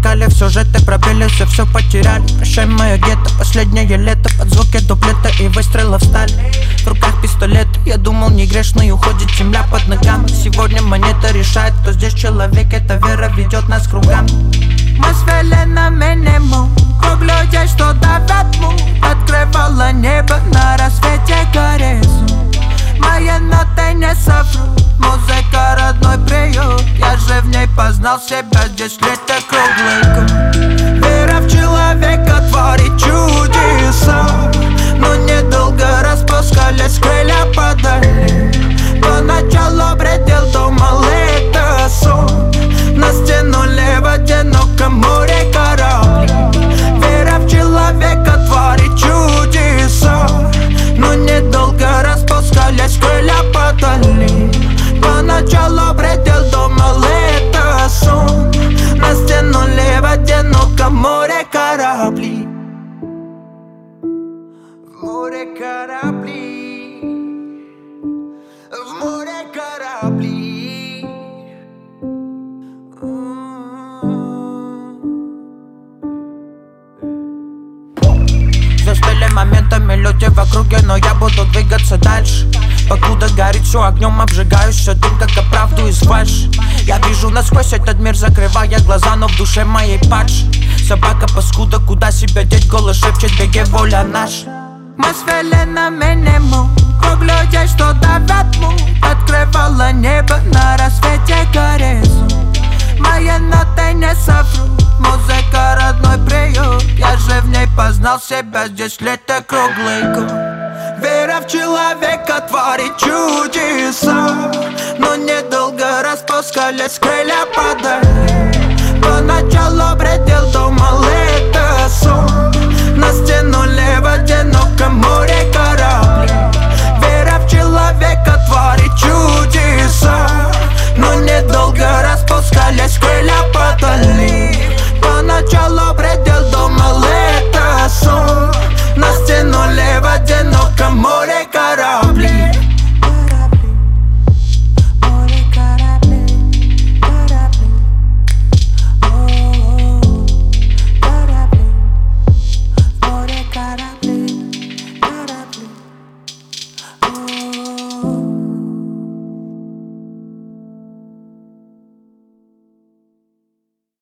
замелькали, все же ты пробились и все потеряли. Прощай, мое гетто, последнее лето, под звуки дуплета и выстрелов стали. В руках пистолет, я думал не грешный, уходит земля под ногами. Сегодня монета решает, кто здесь человек, эта вера ведет нас кругами. Мы свели на минимум круг людей, что давят мут. Открывала небо на рассвете горизонт. Мои ноты не соврут, музыка родной приют. Я же в ней познал себя, здесь лето круглый год. Вера в человека творит чудеса, но недолго распускались крылья подали. Поначалу бредил, думал это сон. Нас тянули в одиноком море корабли. Вера в человека творит чудеса, но недолго распускались крылья подали. Поначалу бредил, думал это сон. Нас тянули в одиноком море корабли. В море корабли, в море корабли. Застыли моментами люди в округе, но я буду двигаться дальше. Покуда горит все огнем, обжигаюсь все дым, как оправду из фальши. Я вижу насквозь этот мир, закрывая глаза, но в душе моей падши. Собака паскуда, куда себя деть, голос шепчет, беги, воля наша. Мы свели на минимум круг людей, что давят мут. Открывала небо на рассвете горизонт. Мои ноты не соврут, музыка родной приют. Я же в ней познал себя, здесь лето круглый год. Вера в человека творит чудеса, но недолго распускались крылья подали. Поначалу бредил, думал это сон. Нас тянули в одиноком море корабли. Вера в человека творит чудеса, но недолго распускались крылья подали. Поначалу